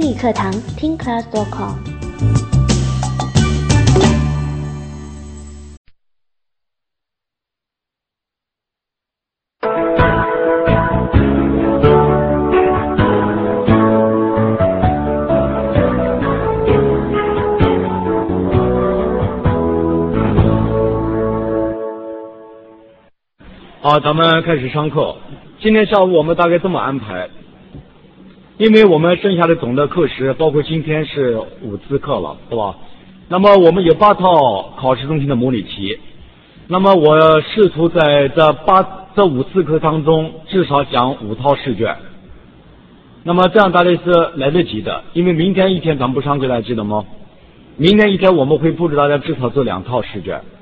英语课堂听 class.com。 好，咱们开始上课。今天下午我们大概这么安排，因为我们剩下的总的课时，包括今天是5次课了，是吧？那么我们有8套考试中心的模拟题。那么我试图在这5次课当中至少讲5套试卷。那么这样大概是来得及的，因为明天一天咱们不上课，大家记得吗？明天一天我们会布置大家至少做2套试卷。